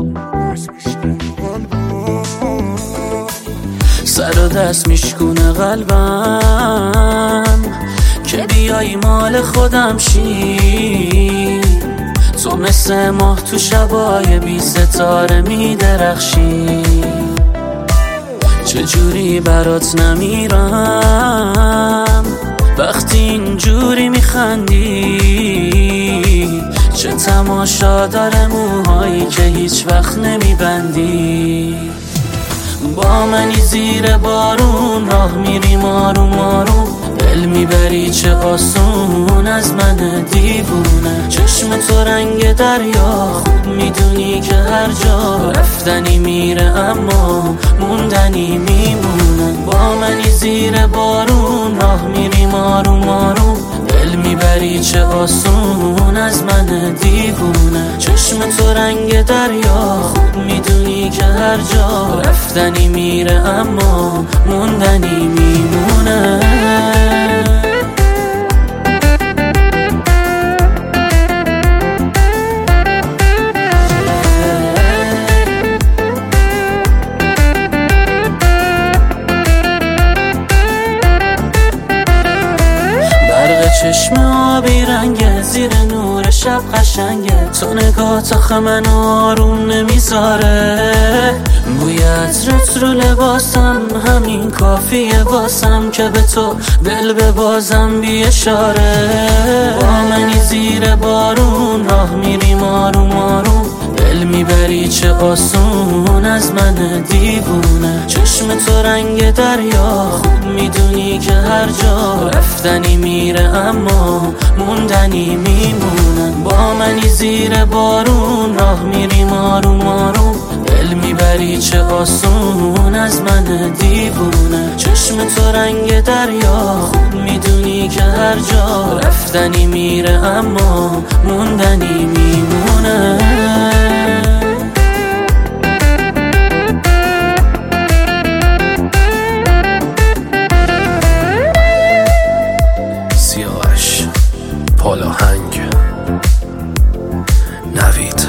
سر و دست میشکونه قلبم که بیای مال خودم شی. تو مثل ماه تو شبای بی ستاره میدرخشی. چجوری برات نمیرم وقتی اینجوری میخندی؟ چه تماشا داره موهایی که هیچ وقت نمیبندی؟ با منی زیر بارون راه میریم آروم آروم، دل میبری چه آسون از من دیوونه. چشم تو رنگ دریا، خوب میدونی که هر جا رفتنی میره اما موندنی میمونه. با منی زیر بارون راه میریم آروم آروم، دل میبری چه آسون از من دیوونه. چشم تو رنگ دریا، خوب میدونی که هر جا رفتنی میره اما موندنی میمونه. چشم آبی رنگه، زیر نور شب قشنگه. تو نگاه تا من آروم نمیذاره. بوی عطرت رو لباسم همین کافیه واسم که به تو دل ببازم بی اشاره. با منی زیر بارون راه میریم آروم آروم، دل میبری چه آسون از من دیوونه. چشم تو رنگ دریا، خوب میدونی که هر جا رفتنی میره اما موندنی میمونه. با منی زیر بارون راه میریم آروم آروم، دل میبری چه آسون از من دیوونه. چشم تو رنگ دریا، خوب میدونی که هر جا رفتنی میره اما موندنی میمونه. پالاهنگ نوید.